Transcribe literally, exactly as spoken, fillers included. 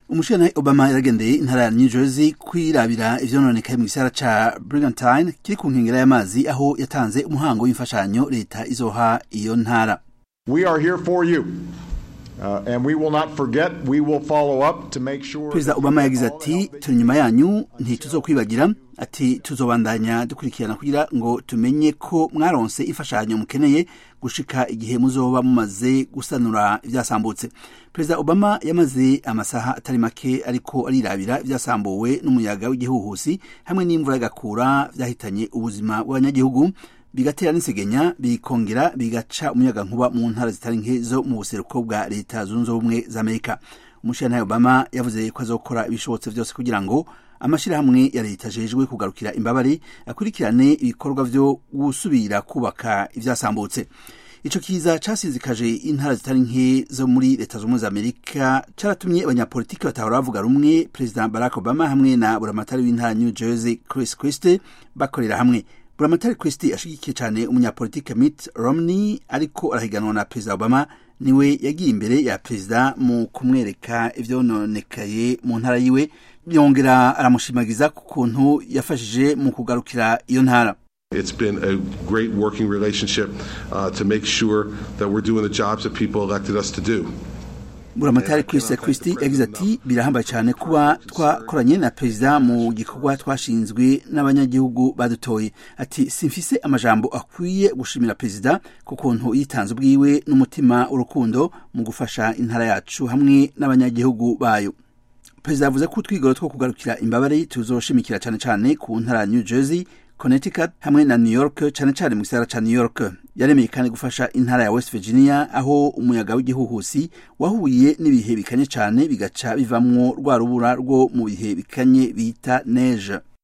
Umushikiranganji Obama yaragendeye intara ya New Jersey kwirabira ivyononekaye mu gisagara ca Brigantine kiri ku nkengera y'amazi aho yatanze umuhango w'imfashanyo leta izoha iyo ntara. We are here for you. Uh, and we will not forget, we will follow up to make sure. Perezida Obama yagize ati turi nyuma yanyu ntituzokwibagira, ati tuzobandanya dukurikirana kugira ngo tumenye ko mwaronse imfashanyo mukeneye gushika igihe muzoba mumaze gusanura ivyasambutse. Perezida Obama yamaze amasaha atari make ariko arirabira ivyasambuwe n'umuyaga w'igihuhusi hamwe n'imvura y'agakura vyahitanye ubuzima bw'abanyagihugu, bigatera n'isegenya bikongera bigaca umuyaga nkuba mu ntara zitari nke zo mu buseruko bwa leta zunze ubumwe za Amerika. Umushikiranganji Obama yavuze ko azokora ibishobotse vyose kugira ngo amashirahamwe ya leta ajejwe kugarukira imbabare akurikirane ibikorwa vyo gusubira kubaka ivyasambutse. Ico kiza casizikaje intara zitari nke zo muri leta z'ubumwe za Amerika caratumye abanyapolitiki batahora bavuga rumwe President Barack Obama hamwe na buramatari w'intara New Jersey Chris Christie bakorera hamwe. Buramatari Christie ashigikiye cyane umunyapolitiki Mitt Romney ariko arahiganwa na President Obama, niwe yagiye imbere ya President mu kumwereka ivyononekaye mu ntara yiwe, yongera aramushimagiza ku kuntu yafashije mu kugarukira iyo ntara. It's been a great working relationship uh, to make sure that we're doing the jobs that people elected us to do. Buramatari Chris Christie yagize ati birahambaye cyane kuba twakoranye na Perezida mu gikorwa twashinzwe n'abanyagihugu badutoye. Ati simfise amajambo akwiye gushimira Perezida ku kuntu yitanze ubwiwe n'umutima urukundo mu gufasha intara yacu hamwe n'abanyagihugu bayo. Perezida yavuze ko twigoro two kugarukira imbabare tuzoshimikira cyane cyane ku ntara New Jersey, Connecticut hamwe na New York, cyane cyane mu gisagara ca New York. Yaremeye kandi gufasha intara ya West Virginia aho umuyaga w'igihuhusi wahuye n'ibihe bikanye cyane bigaca bivamwo rwa rubura rwo mu bihe bikanye bita neige.